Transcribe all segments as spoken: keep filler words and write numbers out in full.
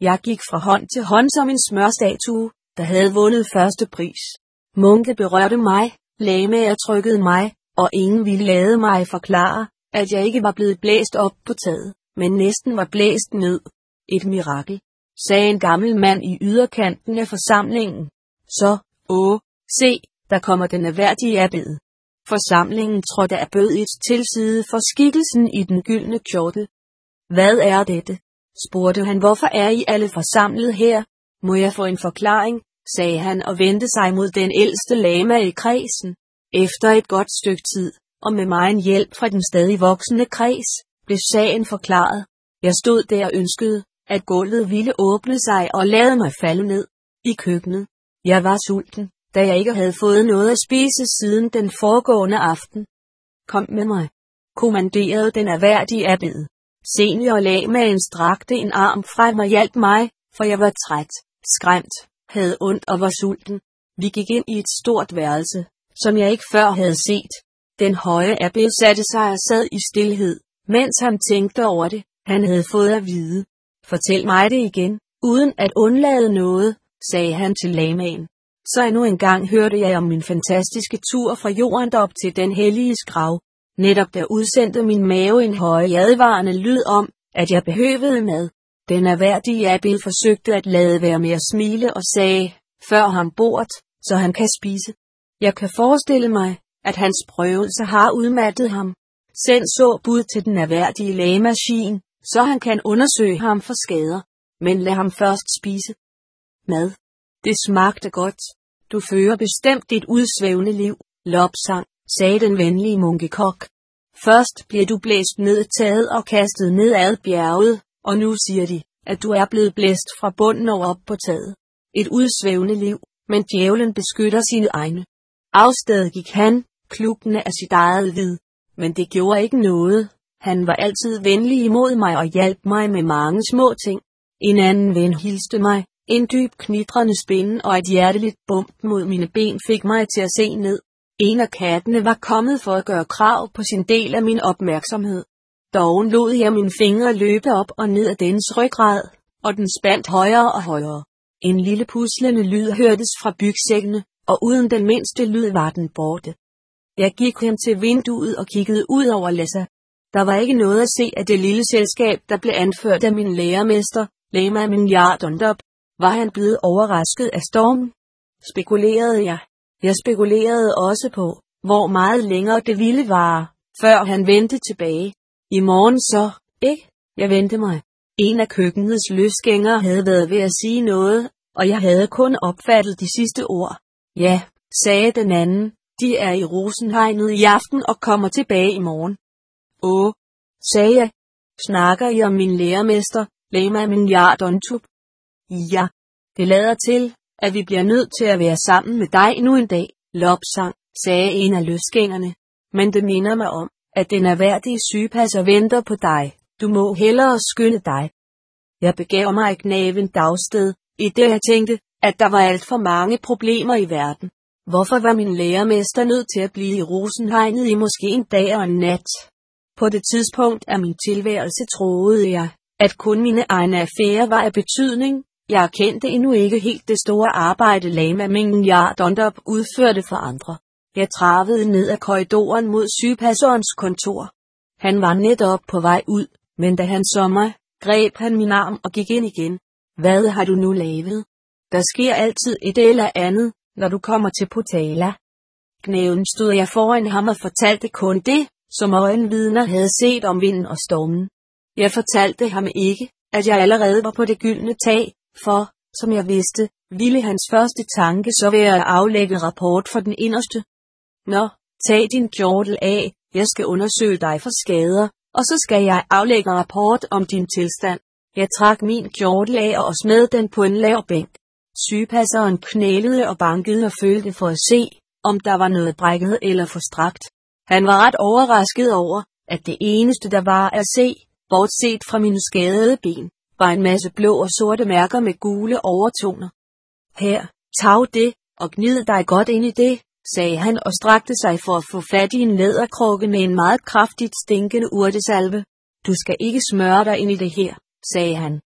Jeg gik fra hånd til hånd som en smørstatue, der havde vundet første pris. Munke berørte mig, lamaer trykkede mig, og ingen ville lade mig forklare, at jeg ikke var blevet blæst op på taget, men næsten var blæst ned. Et mirakel, sagde en gammel mand i yderkanten af forsamlingen. Så, åh, se, der kommer den erhverdige abbed. Forsamlingen trådte erbødigt til side for skikkelsen i den gyldne kjortel. Hvad er dette? Spurgte han. Hvorfor er I alle forsamlet her? Må jeg få en forklaring, sagde han og vendte sig mod den ældste lama i kredsen. Efter et godt stykke tid, og med megen hjælp fra den stadig voksende kreds, blev sagen forklaret. Jeg stod der og ønskede, at gulvet ville åbne sig og lade mig falde ned i køkkenet. Jeg var sulten, da jeg ikke havde fået noget at spise siden den foregående aften. Kom med mig, kommanderede den erhverdige abbed. Senior lamaen strakte en arm frem og hjalp mig, for jeg var træt, skræmt, havde ondt og var sulten. Vi gik ind i et stort værelse, som jeg ikke før havde set. Den høje abbed satte sig og sad i stilhed, mens han tænkte over det, han havde fået at vide. Fortæl mig det igen, uden at undlade noget, sagde han til lamaen. Så endnu en gang hørte jeg om min fantastiske tur fra jorden op til den hellige grav. Netop der udsendte min mave en høje advarende lyd om, at jeg behøvede mad. Den erhverdige abbed forsøgte at lade være med at smile og sagde, før ham bort, så han kan spise. Jeg kan forestille mig, at hans prøvelse har udmattet ham. Send så bud til den erhverdige lamaskine, så han kan undersøge ham for skader. Men lad ham først spise. Mad. Det smagte godt. Du fører bestemt dit udsvævende liv, Lopsang, sagde den venlige munkekok. Først bliver du blæst ned taget og kastet ned ad bjerget, og nu siger de, at du er blevet blæst fra bunden og op på taget. Et udsvævende liv, men djævlen beskytter sine egne. Afsted gik han, klukkende af sit eget vid. Men det gjorde ikke noget. Han var altid venlig imod mig og hjalp mig med mange små ting. En anden ven hilste mig. En dyb knitrende spinden og et hjerteligt bump mod mine ben fik mig til at se ned. En af kattene var kommet for at gøre krav på sin del af min opmærksomhed. Doven lod jeg mine fingre løbe op og ned af dens ryggrad, og den spændt højere og højere. En lille puslende lyd hørtes fra bygsækkene, og uden den mindste lyd var den borte. Jeg gik hen til vinduet og kiggede ud over Lhasa. Der var ikke noget at se af det lille selskab, der blev anført af min lærermester, Lama Mingyardondop. Var han blevet overrasket af stormen? Spekulerede jeg. Jeg spekulerede også på, hvor meget længere det ville vare, før han vendte tilbage. I morgen så, ikke? Jeg vendte mig. En af køkkenets løsgængere havde været ved at sige noget, og jeg havde kun opfattet de sidste ord. Ja, sagde den anden, de er i Rosenhegnet i aften og kommer tilbage i morgen. Åh, sagde jeg. Snakker I om min lærermester, Lama Mingyardondop? Ja, det lader til, at vi bliver nødt til at være sammen med dig nu en dag, Lopsang, sagde en af løsgængerne. Men det minder mig om, at den erhverdige sygepasser venter på dig. Du må hellere skynde dig. Jeg begav mig i Gnaven dagsted, i det jeg tænkte, at der var alt for mange problemer i verden. Hvorfor var min lærermester nødt til at blive i Rosenhegnet i måske en dag og en nat? På det tidspunkt af min tilværelse troede jeg, at kun mine egne affærer var af betydning. Jeg kendte endnu ikke helt det store arbejde Lama Mingyardondop udførte for andre. Jeg travede ned ad korridoren mod sygepasserens kontor. Han var netop på vej ud, men da han så mig, greb han min arm og gik ind igen. Hvad har du nu lavet? Der sker altid et eller andet, når du kommer til Potala. Gnæven stod jeg foran ham og fortalte kun det, som øjenvidner havde set om vinden og stormen. Jeg fortalte ham ikke, at jeg allerede var på det gyldne tag, for, som jeg vidste, ville hans første tanke så være at aflægge rapport for den inderste. Nå, tag din kjortel af, jeg skal undersøge dig for skader, og så skal jeg aflægge rapport om din tilstand. Jeg trak min kjortel af og smed den på en lav bænk. Sygepasseren knælede og bankede og følte for at se, om der var noget brækket eller forstrakt. Han var ret overrasket over, at det eneste der var at se, bortset fra mine skadede ben, var en masse blå og sorte mærker med gule overtoner. Her, tag det, og gnid dig godt ind i det, sagde han og strakte sig for at få fat i en læderkrukke med en meget kraftigt stinkende urtesalve. Du skal ikke smøre dig ind i det her, sagde han.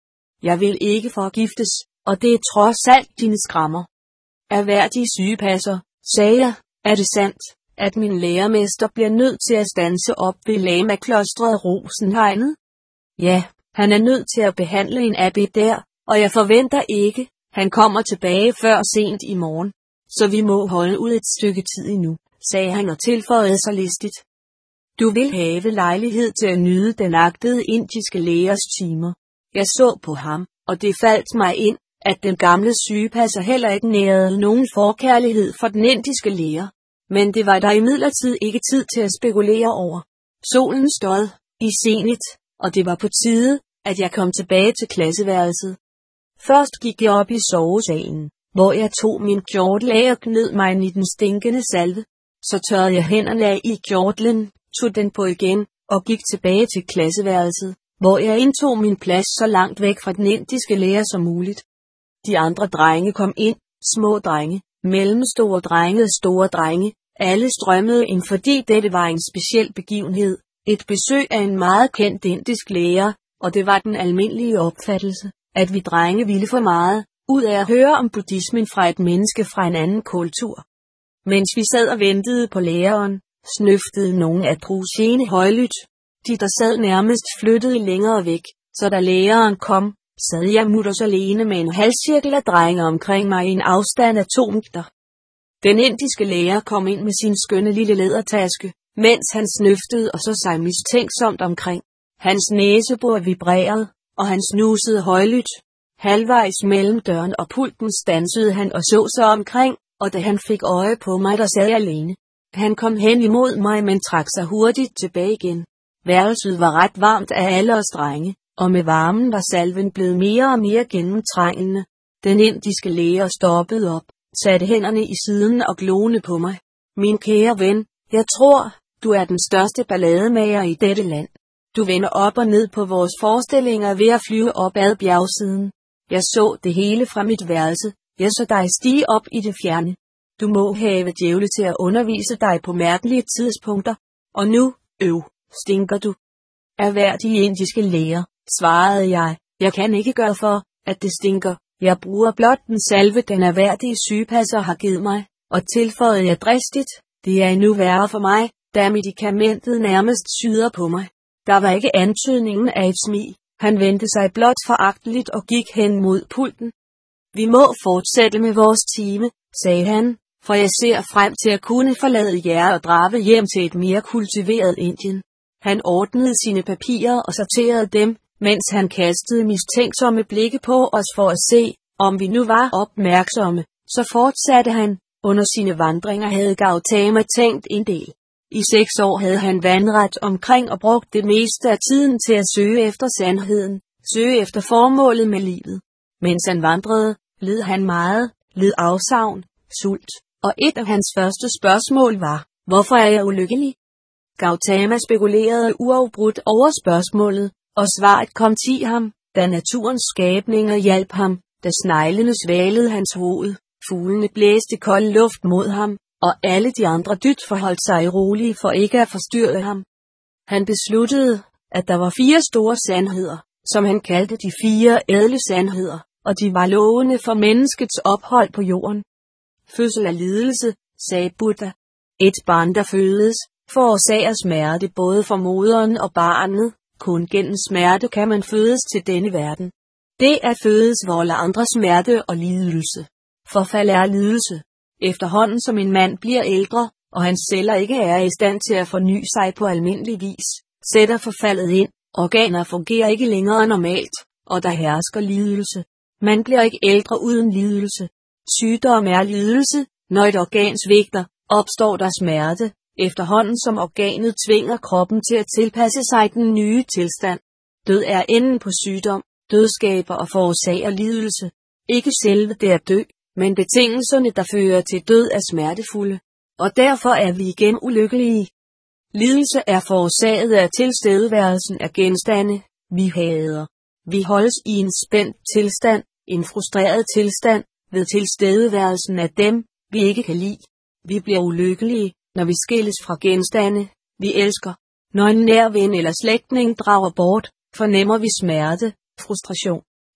Jeg vil ikke forgiftes, og det er trods alt dine skrammer. Erhverdige sygepasser, sagde jeg, er det sandt, at min lærermester bliver nødt til at standse op ved Lama-klostret Rosenhegnet? Ja, han er nødt til at behandle en abbé der, og jeg forventer ikke, han kommer tilbage før sent i morgen. Så vi må holde ud et stykke tid endnu, sagde han og tilføjede sig listigt. Du vil have lejlighed til at nyde den agtede indiske lægers timer. Jeg så på ham, og det faldt mig ind, at den gamle sygepasser heller ikke nærede nogen forkærlighed for den indiske læger. Men det var der imidlertid ikke tid til at spekulere over. Solen stod i zenit, og det var på tide, at jeg kom tilbage til klasseværelset. Først gik jeg op i sovesalen, hvor jeg tog min kjortel af og gned mig i den stinkende salve. Så tørrede jeg hænderne af i kjortlen, tog den på igen, og gik tilbage til klasseværelset, hvor jeg indtog min plads så langt væk fra den indiske lærer som muligt. De andre drenge kom ind, små drenge, mellemstore drenge og store drenge, alle strømmede ind, fordi dette var en speciel begivenhed, et besøg af en meget kendt indisk lærer, og det var den almindelige opfattelse, at vi drenge ville for meget, ud af at høre om buddhismen fra et menneske fra en anden kultur. Mens vi sad og ventede på læreren, snøftede nogen af drusjene højlydt. De, der sad nærmest, flyttede længere væk, så da læreren kom, sad jeg mutters alene med en halvcirkel af drenge omkring mig i en afstand af to meter. Den indiske lærer kom ind med sin skønne lille lædertaske, mens han snøftede og så sig mistænksomt omkring. Hans næsebor vibrerede, og han snusede højlydt. Halvvejs mellem døren og pulten standsede han og så sig omkring, og da han fik øje på mig, der sad jeg alene. Han kom hen imod mig, men trak sig hurtigt tilbage igen. Værelset var ret varmt af alle os drenge, og med varmen var salven blevet mere og mere gennemtrængende. Den indiske læger stoppede op, satte hænderne i siden og glående på mig. Min kære ven, jeg tror, du er den største ballademager i dette land. Du vender op og ned på vores forestillinger ved at flyve op ad bjergsiden. Jeg så det hele fra mit værelse. Jeg så dig stige op i det fjerne. Du må have djævle til at undervise dig på mærkelige tidspunkter. Og nu, øv, stinker du. Erhverdige indiske læger, svarede jeg. Jeg kan ikke gøre for, at det stinker. Jeg bruger blot den salve, den erhverdige sygepasser har givet mig. Og tilføjede jeg dristigt. Det er endnu værre for mig, da medikamentet nærmest syder på mig. Der var ikke antydningen af et smil. Han vendte sig blot foragteligt og gik hen mod pulten. Vi må fortsætte med vores time, sagde han, for jeg ser frem til at kunne forlade jer og drage hjem til et mere kultiveret Indien. Han ordnede sine papirer og sorterede dem, mens han kastede mistænksomme blikke på os for at se, om vi nu var opmærksomme. Så fortsatte han. Under sine vandringer havde Gautama tænkt en del. I seks år havde han vandret omkring og brugt det meste af tiden til at søge efter sandheden, søge efter formålet med livet. Mens han vandrede, led han meget, led afsavn, sult, og et af hans første spørgsmål var, hvorfor er jeg ulykkelig? Gautama spekulerede uafbrudt over spørgsmålet, og svaret kom til ham, da naturens skabninger hjalp ham, da sneglene svalede hans hoved, fuglene blæste kold luft mod ham, og alle de andre dyt forholdt sig rolige for ikke at forstyrre ham. Han besluttede, at der var fire store sandheder, som han kaldte de fire ædle sandheder, og de var lovende for menneskets ophold på jorden. Fødsel af lidelse, sagde Buddha. Et barn, der fødes, forårsager smerte både for moderen og barnet. Kun gennem smerte kan man fødes til denne verden. Det at fødes volder andre smerte og lidelse. Forfald er lidelse. Efterhånden som en mand bliver ældre, og hans celler ikke er i stand til at forny sig på almindelig vis, sætter forfaldet ind, organer fungerer ikke længere normalt, og der hersker lidelse. Man bliver ikke ældre uden lidelse. Sygdom er lidelse. Når et organ svigter, opstår der smerte, efterhånden som organet tvinger kroppen til at tilpasse sig den nye tilstand. Død er enden på sygdom. Død skaber og forårsager lidelse. Ikke selve det at dø, men betingelserne, der fører til død, er smertefulde. Og derfor er vi igen ulykkelige. Lidelse er forårsaget af tilstedeværelsen af genstande, vi hader. Vi holdes i en spændt tilstand, en frustreret tilstand, ved tilstedeværelsen af dem, vi ikke kan lide. Vi bliver ulykkelige, når vi skilles fra genstande, vi elsker. Når en nær ven eller slægtning drager bort, fornemmer vi smerte, frustration.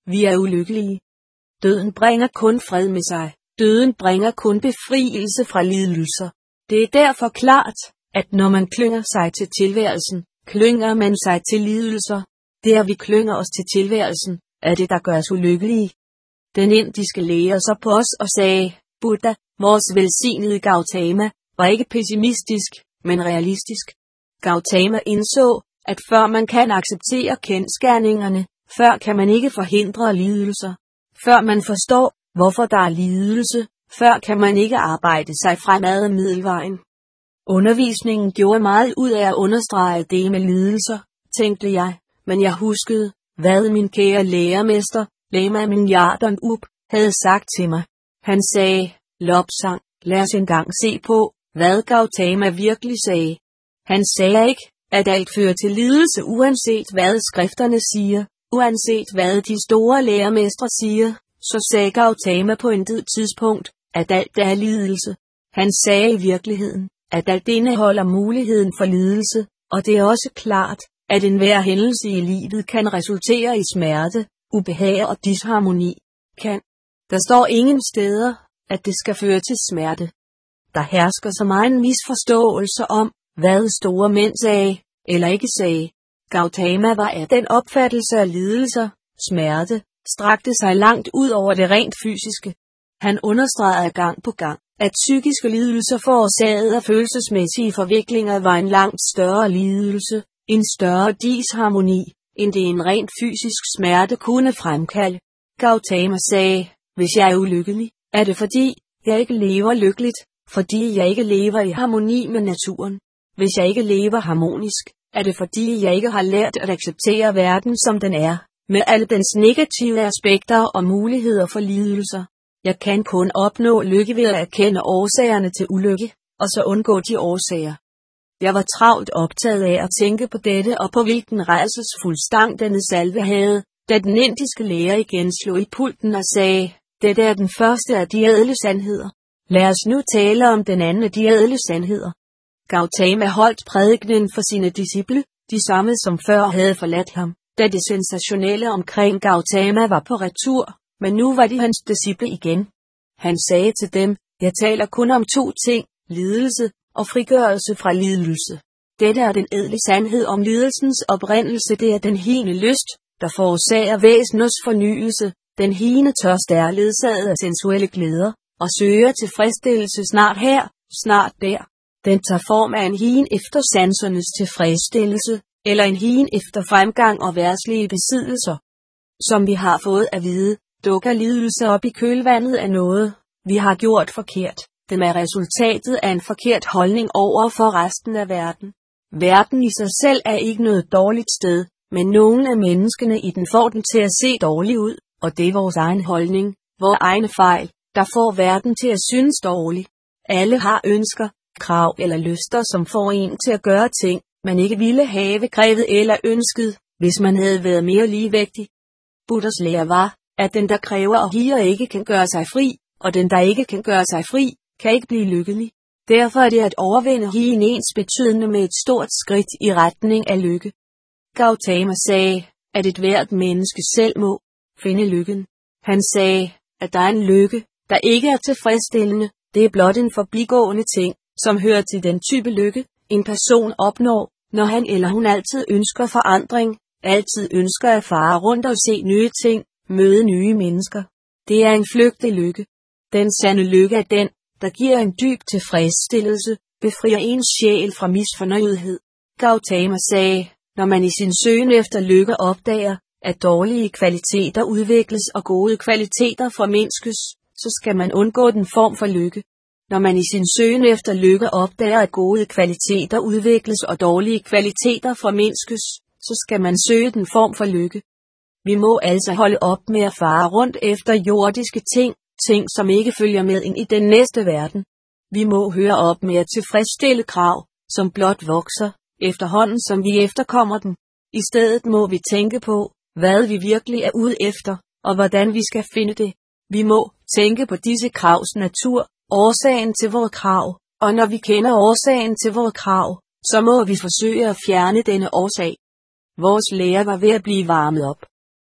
Vi er ulykkelige. Døden bringer kun fred med sig. Døden bringer kun befrielse fra lidelser. Det er derfor klart, at når man klynger sig til tilværelsen, klynger man sig til lidelser. Der vi klynger os til tilværelsen, er det der gør os ulykkelige. Den indiske læge så på os og sagde, Buddha, vores velsignede Gautama, var ikke pessimistisk, men realistisk. Gautama indså, at før man kan acceptere kendsgerningerne, før kan man ikke forhindre lidelser. Før man forstår, hvorfor der er lidelse, før kan man ikke arbejde sig fremad ad middelvejen. Undervisningen gjorde meget ud af at understrege det med lidelser, tænkte jeg, men jeg huskede, hvad min kære lærermester, Lama Mingyardon Up, havde sagt til mig. Han sagde, Lobsang, lad os engang se på, hvad Gautama virkelig sagde. Han sagde ikke, at alt fører til lidelse uanset hvad skrifterne siger, uanset hvad de store lærermestre siger, så sagde Gautama på intet tidspunkt, at alt er lidelse. Han sagde i virkeligheden, at alt indeholder muligheden for lidelse, og det er også klart, at enhver hændelse i livet kan resultere i smerte, ubehag og disharmoni. Kan. Der står ingen steder, at det skal føre til smerte. Der hersker så meget misforståelse om, hvad store mænd sagde, eller ikke sagde. Gautama var af den opfattelse af lidelser, smerte, strakte sig langt ud over det rent fysiske. Han understregede gang på gang, at psykiske lidelser forårsaget af følelsesmæssige forviklinger var en langt større lidelse, en større disharmoni, end det en rent fysisk smerte kunne fremkalde. Gautama sagde, hvis jeg er ulykkelig, er det fordi, jeg ikke lever lykkeligt, fordi jeg ikke lever i harmoni med naturen. Hvis jeg ikke lever harmonisk, er det fordi jeg ikke har lært at acceptere verden som den er, med alle dens negative aspekter og muligheder for lidelser. Jeg kan kun opnå lykke ved at erkende årsagerne til ulykke, og så undgå de årsager. Jeg var travlt optaget af at tænke på dette og på hvilken rædselsfuld stang denne salve havde, da den indiske lærer igen slog i pulten og sagde, dette er den første af de ædle sandheder. Lad os nu tale om den anden af de ædle sandheder. Gautama holdt prædikenen for sine disciple, de samme som før havde forladt ham, da det sensationelle omkring Gautama var på retur, men nu var de hans disciple igen. Han sagde til dem, jeg taler kun om to ting, lidelse og frigørelse fra lidelse. Dette er den ædle sandhed om lidelsens oprindelse, det er den hine lyst, der forårsager væseners fornyelse, den hine tørst er ledsaget af sensuelle glæder, og søger tilfredsstillelse snart her, snart der. Den tager form af en hien efter sansernes tilfredsstillelse, eller en hien efter fremgang og verdslige besiddelser. Som vi har fået at vide, dukker lidelse op i kølvandet af noget, vi har gjort forkert. Den er resultatet af en forkert holdning over for resten af verden. Verden i sig selv er ikke noget dårligt sted, men nogle af menneskene i den får den til at se dårlig ud, og det er vores egen holdning, vores egne fejl, der får verden til at synes dårlig. Alle har ønsker, krav eller lyster, som får en til at gøre ting, man ikke ville have krævet eller ønsket, hvis man havde været mere ligevægtig. Buddhas lære var, at den der kræver og higer ikke kan gøre sig fri, og den der ikke kan gøre sig fri, kan ikke blive lykkelig. Derfor er det at overvinde hien ens betydende med et stort skridt i retning af lykke. Gautama sagde, at et hvert menneske selv må finde lykken. Han sagde, at der er en lykke, der ikke er tilfredsstillende, det er blot en forbigående ting, som hører til den type lykke, en person opnår, når han eller hun altid ønsker forandring, altid ønsker at fare rundt og se nye ting, møde nye mennesker. Det er en flygtig lykke. Den sande lykke er den, der giver en dyb tilfredsstillelse, befrier ens sjæl fra misfornøjethed. Gautama sagde, når man i sin søgen efter lykke opdager, at dårlige kvaliteter udvikles og gode kvaliteter formindskes, så skal man undgå den form for lykke. Når man i sin søgen efter lykke opdager, at gode kvaliteter udvikles og dårlige kvaliteter formindskes, så skal man søge den form for lykke. Vi må altså holde op med at fare rundt efter jordiske ting, ting som ikke følger med ind i den næste verden. Vi må høre op med at tilfredsstille krav, som blot vokser, efterhånden som vi efterkommer dem. I stedet må vi tænke på, hvad vi virkelig er ude efter, og hvordan vi skal finde det. Vi må tænke på disse kravs natur, årsagen til vores krav, og når vi kender årsagen til vores krav, så må vi forsøge at fjerne denne årsag. Vores lære var ved at blive varmet op.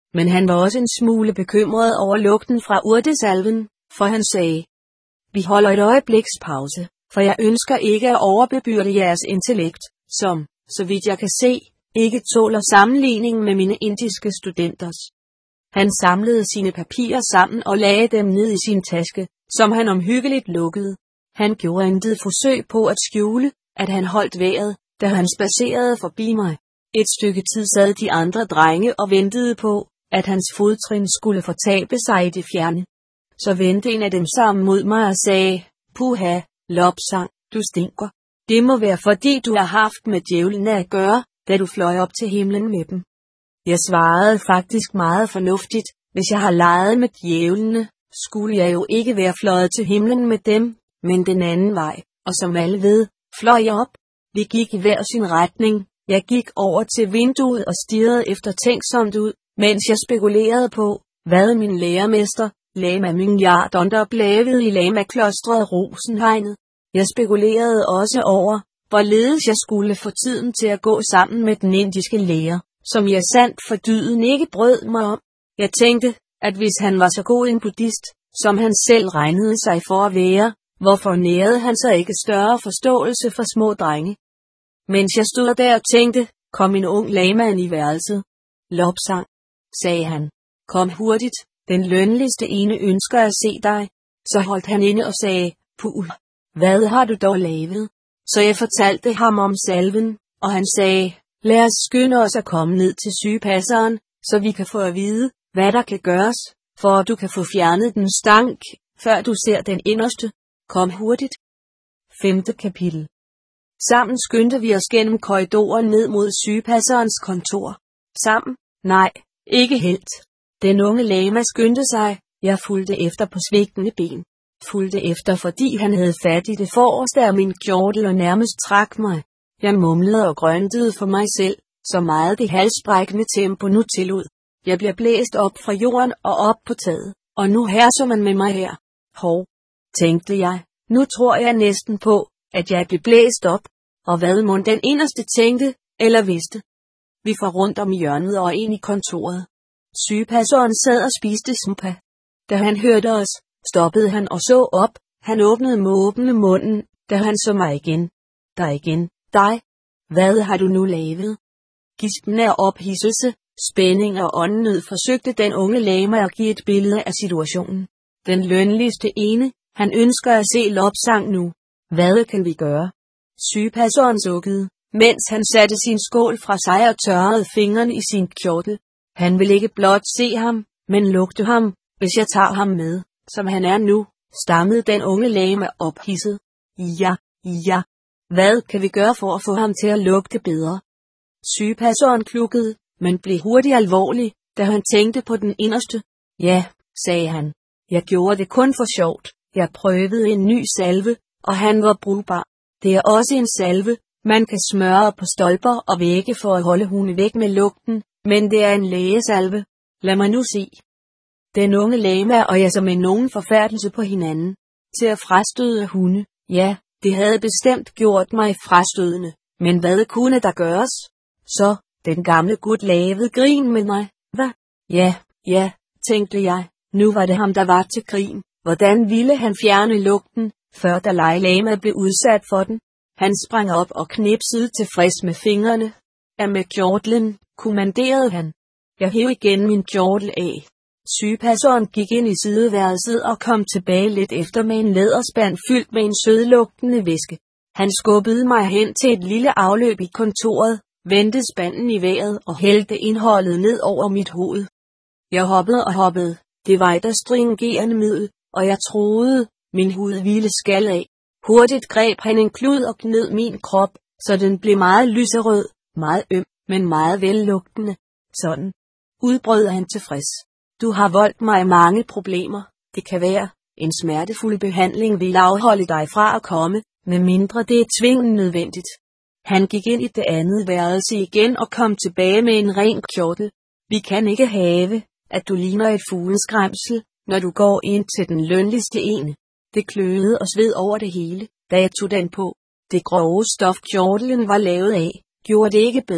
Men han var også en smule bekymret over lugten fra urtesalven, for han sagde: Vi holder et øjebliks pause, for jeg ønsker ikke at overbebyrde jeres intellekt, som, så vidt jeg kan se, ikke tåler sammenligning med mine indiske studenters. Han samlede sine papirer sammen og lagde dem ned i sin taske, som han omhyggeligt lukkede. Han gjorde intet forsøg på at skjule, at han holdt vejret, da han spacerede forbi mig. Et stykke tid sad de andre drenge og ventede på, at hans fodtrin skulle fortabe sig i det fjerne. Så vendte en af dem sammen mod mig og sagde: Puha, Lobsang, du stinker. Det må være fordi du har haft med djævlen at gøre, da du fløj op til himlen med dem. Jeg svarede faktisk meget fornuftigt: Hvis jeg har leget med djævlene, skulle jeg jo ikke være fløjet til himlen med dem, men den anden vej, og som alle ved, fløj jeg op. Vi gik i hver sin retning. Jeg gik over til vinduet og stirrede eftertænksomt ud, mens jeg spekulerede på, hvad min lærermester, Lama Mingyar Donder, lavede i Lama-klostret Rosenhegnet. Jeg spekulerede også over, hvorledes jeg skulle få tiden til at gå sammen med den indiske lærer, som jeg sandt for dyden ikke brød mig om. Jeg tænkte, at hvis han var så god en buddhist, som han selv regnede sig for at være, hvorfor nærede han så ikke større forståelse for små drenge? Mens jeg stod der og tænkte, kom en ung lamaen i værelset. Lobsang, sagde han. Kom hurtigt, den lønligste ene ønsker at se dig. Så holdt han inde og sagde: Puh, hvad har du dog lavet? Så jeg fortalte ham om salven, og han sagde: Lad os skynde os at komme ned til sygepasseren, så vi kan få at vide, hvad der kan gøres, for at du kan få fjernet den stank, før du ser den inderste. Kom hurtigt. Femte kapitel. Sammen skyndte vi os gennem korridoren ned mod sygepasserens kontor. Sammen? Nej, ikke helt. Den unge lama skyndte sig, jeg fulgte efter på svigtende ben. Fulgte efter, fordi han havde fat i det forreste af min kjortel og nærmest trak mig. Jeg mumlede og grøntede for mig selv, så meget det halsbrækkende tempo nu tillod. Jeg blev blæst op fra jorden og op på taget, og nu herser man med mig her. Hov, tænkte jeg, nu tror jeg næsten på, at jeg blev blæst op, og hvad mon den inderste tænkte, eller vidste. Vi får rundt om hjørnet og ind i kontoret. Sygepasseren sad og spiste smupa. Da han hørte os, stoppede han og så op. Han åbnede måbende munden, da han så mig igen. Der igen, dig. Hvad har du nu lavet? Gispen af ophidselse, spænding og åndenød forsøgte den unge lama at give et billede af situationen. Den lønligste ene, han ønsker at se Lobsang nu. Hvad kan vi gøre? Sygepasseren sukkede, mens han satte sin skål fra sig og tørrede fingrene i sin kjortel. Han vil ikke blot se ham, men lugte ham, hvis jeg tager ham med, som han er nu, stammede den unge lama ophidset. Ja, ja. Hvad kan vi gøre for at få ham til at lugte bedre? Sygepasseren klukkede, men blev hurtigt alvorlig, da han tænkte på den inderste. Ja, sagde han. Jeg gjorde det kun for sjovt. Jeg prøvede en ny salve, og han var brugbar. Det er også en salve, man kan smøre på stolper og vægge for at holde hunde væk med lugten, men det er en lægesalve. Lad mig nu se. Den unge lama og jeg som en nogen forfærdelse på hinanden. Til at frastøde hunde, ja, det havde bestemt gjort mig frastødende, men hvad kunne der gøres? Så, den gamle gut lavede grin med mig. Hvad? Ja, ja, tænkte jeg, nu var det ham der var til grin. Hvordan ville han fjerne lugten, før Dalai Lama blev udsat for den? Han sprang op og knipsede tilfreds med fingrene. Af med kjortlen, kommanderede han. Jeg hev igen min kjortel af. Sygepasseren gik ind i sideværelset og kom tilbage lidt efter med en læderspand fyldt med en sødlugtende væske. Han skubbede mig hen til et lille afløb i kontoret, vendte spanden i vejret og hældte indholdet ned over mit hoved. Jeg hoppede og hoppede. Det var et astringerende middel, og jeg troede, min hud ville skalle af. Hurtigt greb han en klud og gned min krop, så den blev meget lyserød, meget øm, men meget vellugtende. Sådan. Udbrød han tilfreds. Du har voldt mig mange problemer. Det kan være, en smertefuld behandling vil afholde dig fra at komme, medmindre det er tvingende nødvendigt. Han gik ind i det andet værelse igen og kom tilbage med en ren kjortel. Vi kan ikke have, at du ligner et fugleskræmsel, når du går ind til den lønligste ene. Det kløede og sved over det hele, da jeg tog den på. Det grove stof kjortelen var lavet af, gjorde det ikke bedre,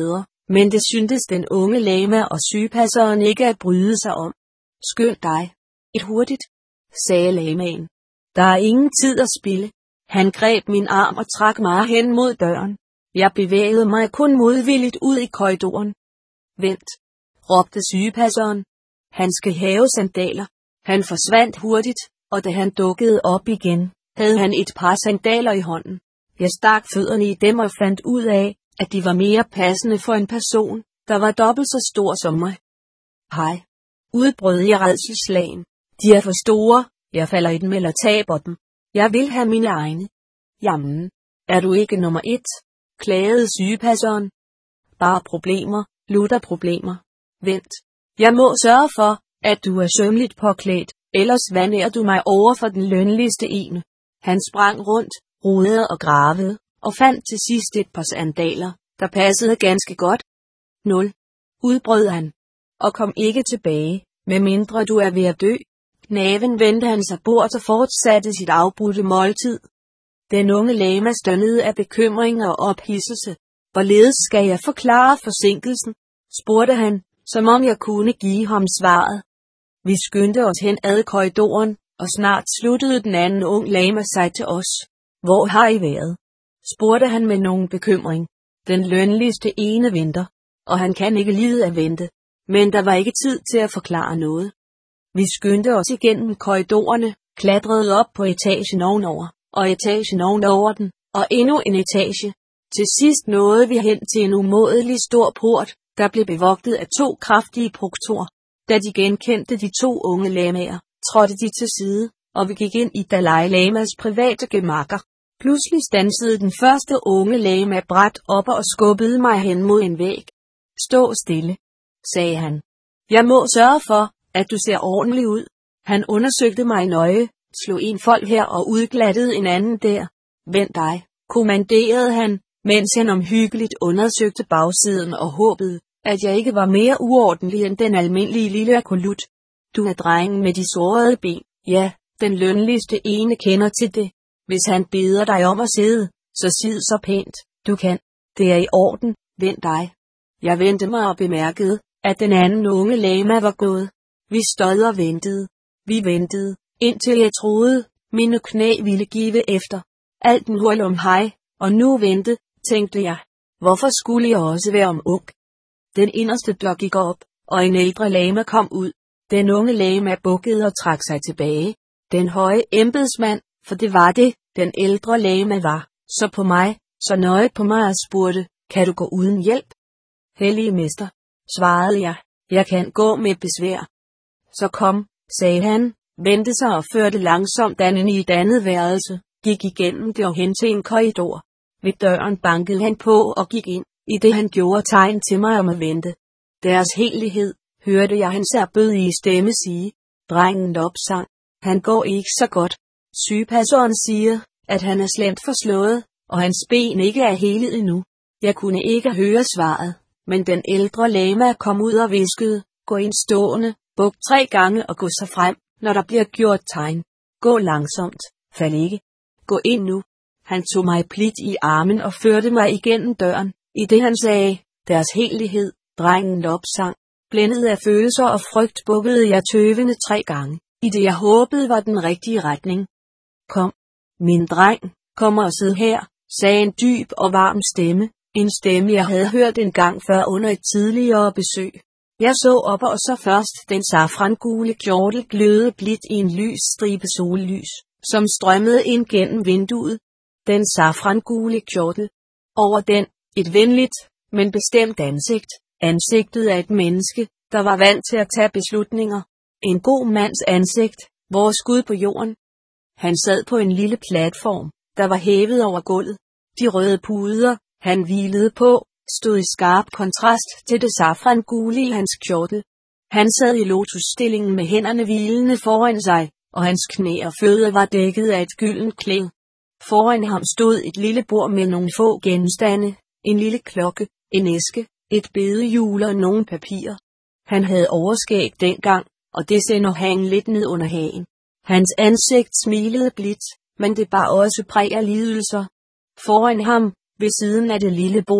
Men det syntes den unge lama og sygepasseren ikke at bryde sig om. Skynd dig. Et hurtigt, sagde lamaen. Der er ingen tid at spilde. Han greb min arm og trak mig hen mod døren. Jeg bevægede mig kun modvilligt ud i korridoren. Vent, råbte sygepasseren. Han skal have sandaler. Han forsvandt hurtigt, og da han dukkede op igen, havde han et par sandaler i hånden. Jeg stak fødderne i dem og fandt ud af, at de var mere passende for en person, der var dobbelt så stor som mig. Hej, udbrød jeg rædselsslagen. De er for store, jeg falder i dem eller taber dem. Jeg vil have mine egne. Jamen, er du ikke nummer et? Klagede sygepasseren. Bare problemer, lutter problemer. Vent, jeg må sørge for, at du er sømmeligt påklædt, ellers vandrer du mig over for den lønligste ene. Han sprang rundt, rodede og gravede, og fandt til sidst et par sandaler, der passede ganske godt. Nul, udbrød han. Og kom ikke tilbage, medmindre du er ved at dø. Naven vendte han sig bort og fortsatte sit afbrudte måltid. Den unge lama stønnede af bekymring og ophidselse. Hvorledes skal jeg forklare forsinkelsen? Spurgte han, som om jeg kunne give ham svaret. Vi skyndte os hen ad korridoren, og snart sluttede den anden ung lama sig til os. Hvor har I været? Spurgte han med nogen bekymring. Den lønligste ene venter, og han kan ikke lide at vente. Men der var ikke tid til at forklare noget. Vi skyndte os igennem korridorerne, klatrede op på etagen ovenover, og etagen ovenover den, og endnu en etage. Til sidst nåede vi hen til en umådelig stor port, der blev bevogtet af to kraftige proktorer. Da de genkendte de to unge lamaer, trådte de til side, og vi gik ind i Dalai Lamas private gemakker. Pludselig stansede den første unge lama brat op og skubbede mig hen mod en væg. Stå stille, sagde han. Jeg må sørge for, at du ser ordentlig ud. Han undersøgte mig nøje, slog en fold her og udglattede en anden der. Vent dig, kommanderede han, mens han omhyggeligt undersøgte bagsiden og håbede, at jeg ikke var mere uordentlig end den almindelige lille akolut. Du er drengen med de sårede ben, ja, den lønligste ene kender til det. Hvis han beder dig om at sidde, så sid så pænt, du kan. Det er i orden, vent dig. Jeg vendte mig og bemærkede, at den anden unge lama var gået. Vi stod og ventede. Vi ventede, indtil jeg troede, mine knæ ville give efter. Alt en hul om hej, og nu vente, tænkte jeg. Hvorfor skulle jeg også være om ung? Den inderste dør gik op, og en ældre lama kom ud. Den unge lama bukkede og trak sig tilbage. Den høje embedsmand, for det var det, den ældre lama var, så på mig, så nøje på mig og spurgte, kan du gå uden hjælp? Hellige mester, svarede jeg, jeg kan gå med besvær. Så kom, sagde han, vendte sig og førte langsomt anden i et andet værelse, gik igennem det og hen til en korridor. Ved døren bankede han på og gik ind, i det han gjorde tegn til mig om at vente. Deres hellighed, hørte jeg hans ærbødige stemme sige. Drengen opsang, han går ikke så godt. Sygepasseren siger, at han er slemt forslået, og hans ben ikke er helet endnu. Jeg kunne ikke høre svaret, men den ældre lama kom ud og viskede, gå ind stående, buk tre gange og gå så frem, når der bliver gjort tegn. Gå langsomt, fald ikke. Gå ind nu. Han tog mig blidt i armen og førte mig igennem døren, i det han sagde, deres hellighed, drengen opsang. Blændet af følelser og frygt bukkede jeg tøvende tre gange, i det jeg håbede var den rigtige retning. Kom, min dreng, kom og sid her, sagde en dyb og varm stemme, en stemme jeg havde hørt en gang før under et tidligere besøg. Jeg så op og så først den safrangule kjortel gløde blidt i en lys stribe sollys, som strømmede ind gennem vinduet. Den safrangule kjortel. Over den, et venligt, men bestemt ansigt. Ansigtet af et menneske, der var vant til at tage beslutninger. En god mands ansigt, vores Gud på jorden. Han sad på en lille platform, der var hævet over gulvet. De røde puder, han hvilede på, stod i skarp kontrast til det safrangule i hans kjortel. Han sad i lotusstillingen med hænderne hvilende foran sig, og hans knæ og fødder var dækket af et gyldent klæd. Foran ham stod et lille bord med nogle få genstande, en lille klokke, en æske, et bedehjul og nogle papirer. Han havde overskæg dengang, og det sender hang lidt ned under hagen. Hans ansigt smilede blidt, men det bar også præg af lidelser. Foran ham, ved siden af det lille bord,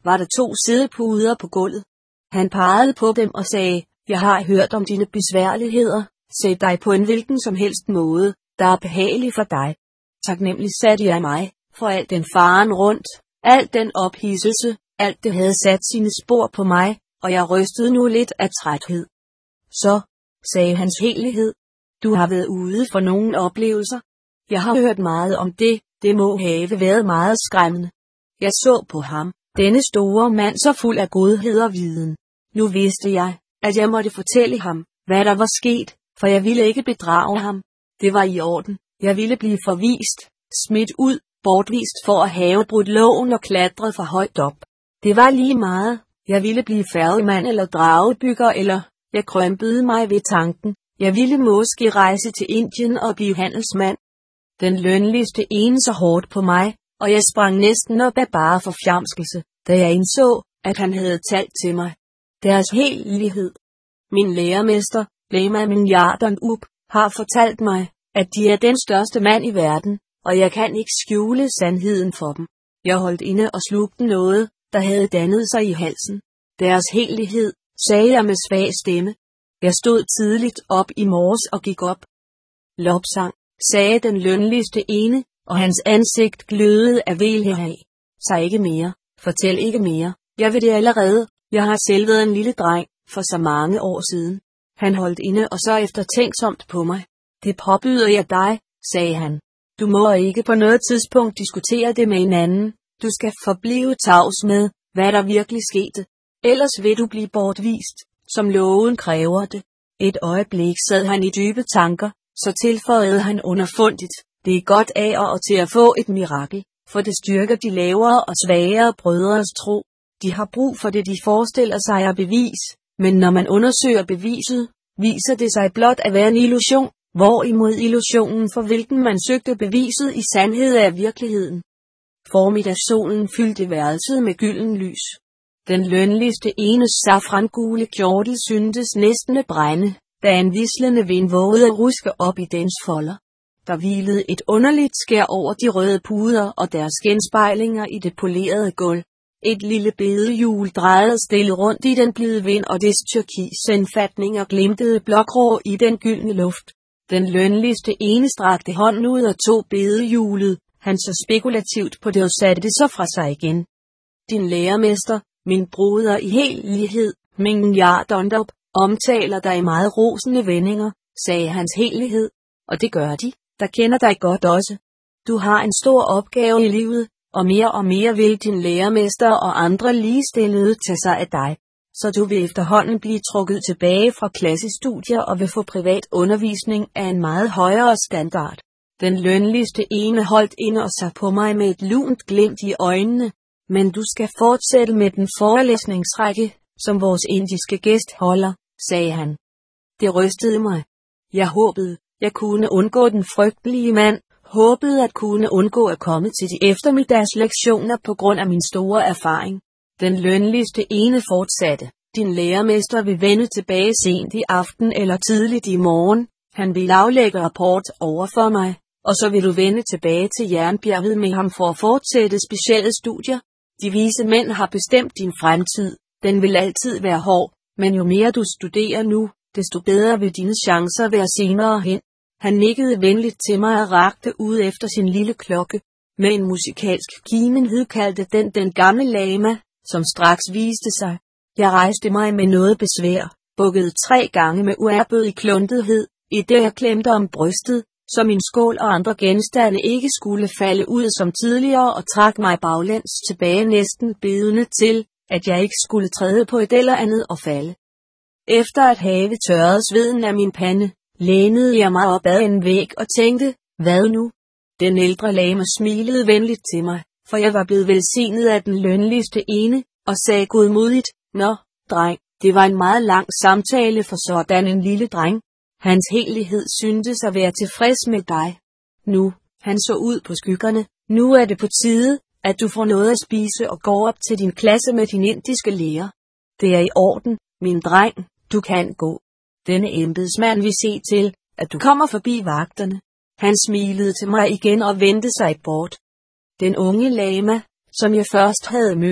var der to sædepuder på gulvet. Han pegede på dem og sagde, jeg har hørt om dine besværligheder, sæt dig på en hvilken som helst måde, der er behagelig for dig. Taknemmelig satte jeg mig, for al den faren rundt, al den ophidselse, alt det havde sat sine spor på mig, og jeg rystede nu lidt af træthed. Så, sagde hans hellighed, du har været ude for nogle oplevelser. Jeg har hørt meget om det, det må have været meget skræmmende. Jeg så på ham, denne store mand så fuld af godhed og viden. Nu vidste jeg, at jeg måtte fortælle ham, hvad der var sket, for jeg ville ikke bedrage ham. Det var i orden, jeg ville blive forvist, smidt ud, bortvist for at have brudt loven og klatret for højt op. Det var lige meget, jeg ville blive færgemand eller dragebygger eller, jeg krømpede mig ved tanken, jeg ville måske rejse til Indien og blive handelsmand. Den lønligste ene så hårdt på mig, og jeg sprang næsten op af bare forfjamskelse, da jeg indså, at han havde talt til mig. Deres hellighed. Min lærermester, Lama Mingyardon Up, har fortalt mig, at de er den største mand i verden, og jeg kan ikke skjule sandheden for dem. Jeg holdt inde og slugte noget, der havde dannet sig i halsen. Deres hellighed, sagde jeg med svag stemme. Jeg stod tidligt op i morges og gik op. Lopsang, sagde den lønligste ene, og hans ansigt glødede af velbehag. Sag ikke mere, fortæl ikke mere, jeg ved det allerede, jeg har selv været en lille dreng, for så mange år siden. Han holdt inde og så eftertænksomt på mig. Det påbyder jeg dig, sagde han. Du må ikke på noget tidspunkt diskutere det med en anden. Du skal forblive tavs med, hvad der virkelig skete. Ellers vil du blive bortvist, som loven kræver det. Et øjeblik sad han i dybe tanker, så tilføjede han underfundigt. Det er godt af og til at få et mirakel, for det styrker de lavere og svagere brødres tro. De har brug for det, de forestiller sig er bevis, men når man undersøger beviset, viser det sig blot at være en illusion, hvorimod illusionen, for hvilken man søgte beviset, i sandhed er virkeligheden. Formiddagssolen fyldte værelset med gylden lys. Den lønligste enes safrangule kjortel syntes næsten at brænde, da en vislende vind vågede at ruske op i dens folder. Der hvilede et underligt skær over de røde puder og deres genspejlinger i det polerede gulv. Et lille bedehjul drejede stille rundt i den blide vind, og dets tyrkisindfatninger glimtede blågrå i den gyldne luft. Den lønligste ene strakte hånden ud og tog bedehjulet. Han så spekulativt på det og satte det så fra sig igen. Din lærermester, min broder i hellighed, Mingyardon Up, omtaler dig i meget rosende vendinger, sagde hans hellighed. Og det gør de, der kender dig godt også. Du har en stor opgave i livet, og mere og mere vil din lærermester og andre ligestillede tage sig af dig. Så du vil efterhånden blive trukket tilbage fra klassestudier og vil få privat undervisning af en meget højere standard. Den lønligste ene holdt inde og så på mig med et lunt glimt i øjnene. Men du skal fortsætte med den forelæsningsrække, som vores indiske gæst holder, sagde han. Det rystede mig. Jeg håbede, jeg kunne undgå den frygtelige mand, håbede at kunne undgå at komme til de eftermiddagslektioner på grund af min store erfaring. Den lønligste ene fortsatte. Din lærermester vil vende tilbage sent i aften eller tidligt i morgen. Han vil aflægge rapport over for mig, og så vil du vende tilbage til Jernbjerget med ham for at fortsætte specielle studier. De vise mænd har bestemt din fremtid. Den vil altid være hård, men jo mere du studerer nu, desto bedre vil dine chancer være senere hen. Han nikkede venligt til mig og rakte ud efter sin lille klokke. Med en musikalsk kimenhed kaldte den den gamle lama, som straks viste sig. Jeg rejste mig med noget besvær, bukkede tre gange med uærbødig kluntethed, i det jeg klemte om brystet, så min skål og andre genstande ikke skulle falde ud som tidligere, og trak mig baglæns tilbage næsten bedende til, at jeg ikke skulle træde på et eller andet og falde. Efter at have tørret sveden af min pande, lænede jeg mig op ad en væg og tænkte, hvad nu? Den ældre lama smilede venligt til mig, for jeg var blevet velsignet af den lønligste ene, og sagde godmodigt, nå, dreng, det var en meget lang samtale for sådan en lille dreng. Hans hellighed syntes at være tilfreds med dig. Nu, han så ud på skyggerne, nu er det på tide, at du får noget at spise og går op til din klasse med din indiske lærer. Det er i orden, min dreng, du kan gå. Denne embedsmand vil se til, at du kommer forbi vagterne. Han smilede til mig igen og vendte sig bort. Den unge lama, som jeg først havde mødt,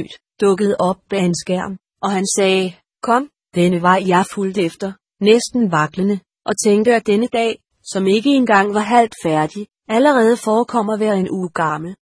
dukkede op bag en skærm, og han sagde, kom, denne vej jeg fulgte efter, næsten vaklende, og tænkte at denne dag, som ikke engang var halvt færdig, allerede forekom at være en uge gammel.